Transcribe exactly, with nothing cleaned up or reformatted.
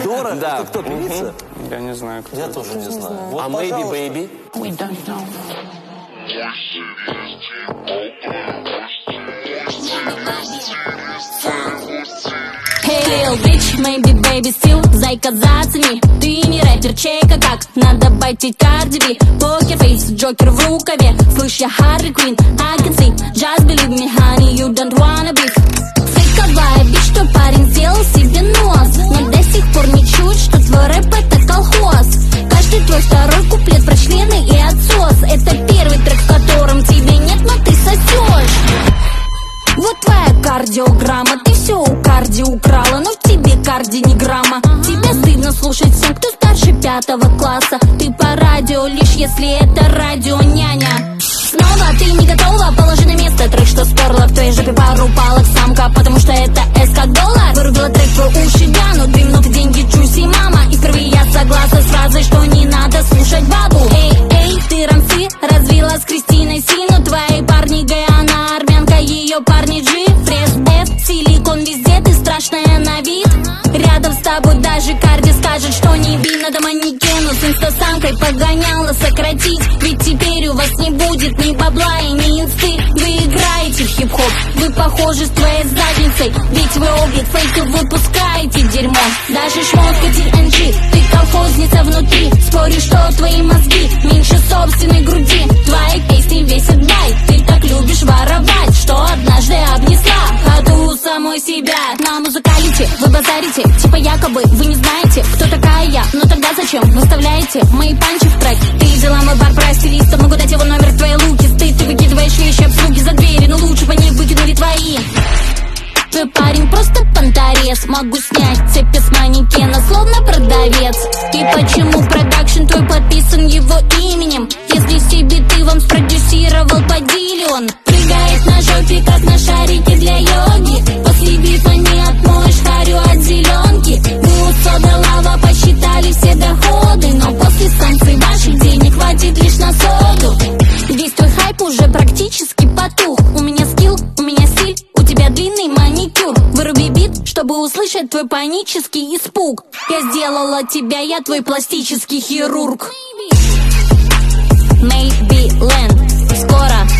Дора? Да. Это кто, певица? Я не знаю, кто. Я тоже не знаю. А Вот, Maybe пожалуйста. Baby? We don't know. Hey lil bitch, maybe baby still, зайка зацени. Ты не рэпер, чейка как, надо байтить Cardi B. Покер фейс, Джокер в рукаве, слышь, я Харли Квин. I can see, just believe me, honey, you don't wanna be. Фейковая бич, что парень сделал себе нос, но до сих пор не чуть, что твой рэп это колхоз. Каждый твой второй куплет про члены и отсос. Это первый трек, в котором тебе нет, но ты сосешь. Вот твоя кардиограмма, ты все у карди украла, но в тебе карди не грамма. Тебя стыдно слушать всем, кто старше пятого класса. Ты по радио, лишь если это радио няня. Снова ты не готова, положи на место трек, что сперла в твоей жопе пару палок самка, потому что это эс как доллар. Вырубила трек про уши, да, но две минуты деньги джуси, мама. И впервые я согласна с фразой, что не надо слушать бабу. Эй, эй, ты рамсы развила с Кристиной Си, но твои парни гей, она армянка, ее парни джи. Фреш, эф, силикон везде, ты страшная на вид. Рядом с тобой даже Карди скажет, что не би. Надо манекену с инстасамкой погоняла сократить, ведь теперь у вас не будет ни бабла и ни инсты. Вы играете в хип-хоп, вы похожи с твоей задницей, ведь вы облик фейков выпускаете дерьмо. Даже шмотка ди эн джи, ты колхозница внутри. Спорю, что твои мозги меньше собственной груди. Твои песни весят байк, ты так любишь воровать, что однажды обнесла ходу самой себя. На музыкалите вы базарите, типа якобы вы не знаете, кто такая я. Но тогда зачем вы вставляете мои панчи в трек? Ты взяла мой бар про стилиста, могу дать его номер в твои луки. Стыд, ты выкидываешь вещи обслуги за двери, но лучше бы они выкинули твои. Твой парень просто понторез, могу снять цепи с манекена, словно продавец. И почему продакшн твой подписан его именем, если все биты вам спродюсировал по Диллион? Прыгает на жопе, как на шарике для йоги. После бифа не отмоешь харю от зеленки. Вы у сода лава посчитали все доходы, но после санкций ваших денег хватит лишь на соду. Весь твой хайп уже практически потух. У меня скилл, у меня стиль, у тебя длинный маникюр. Выруби бит, чтобы услышать твой панический испуг. Я сделала тебя, я твой пластический хирург. Maybe Land, скоро.